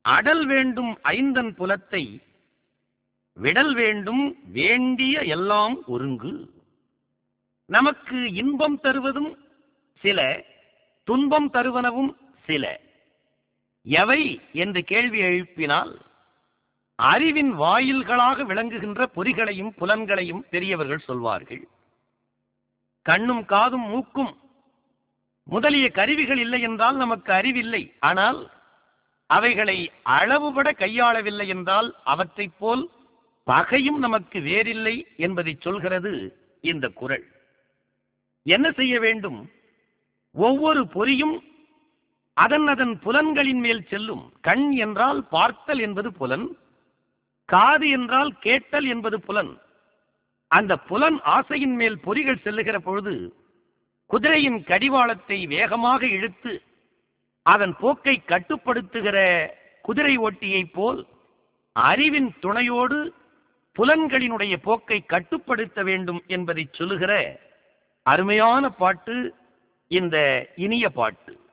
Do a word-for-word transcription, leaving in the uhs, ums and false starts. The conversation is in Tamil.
அடல் வேண்டும் ஐந்தன் புலத்தை விடல் வேண்டும் வேண்டிய எல்லாம் ஒருங்கு. நமக்கு இன்பம் தருவதும் சில, துன்பம் தருவனவும் சில. எவை என்று கேள்வி எழுப்பினால் அறிவின் வாயில்களாக விளங்குகின்ற பொறிகளையும் புலன்களையும் பெரியவர்கள் சொல்வார்கள். கண்ணும் காதும் மூக்கும் முதலிய கருவிகள் இல்லை என்றால் நமக்கு அறிவில்லை. ஆனால் அவைகளை அளவுபட கையாளவில்லை என்றால் அவற்றைப் போல் பகையும் நமக்கு வேறில்லை என்பதை சொல்கிறது இந்த குறள். என்ன செய்ய வேண்டும்? ஒவ்வொரு பொறியும் அதன் அதன் புலன்களின் மேல் செல்லும். கண் என்றால் பார்த்தல் என்பது புலன், காது என்றால் கேட்டல் என்பது புலன். அந்த புலன் ஆசையின் மேல் பொறிகள் செல்லுகிற பொழுது குதிரையின் கடிவாளத்தை வேகமாக இழுத்து அதன் போக்கை கட்டுப்படுத்துகிற குதிரை ஓட்டியைப் போல் அறிவின் துணையோடு புலன்களினுடைய போக்கை கட்டுப்படுத்த வேண்டும் என்பதை சொல்லுகிற அருமையான பாட்டு இந்த இனிய பாட்டு.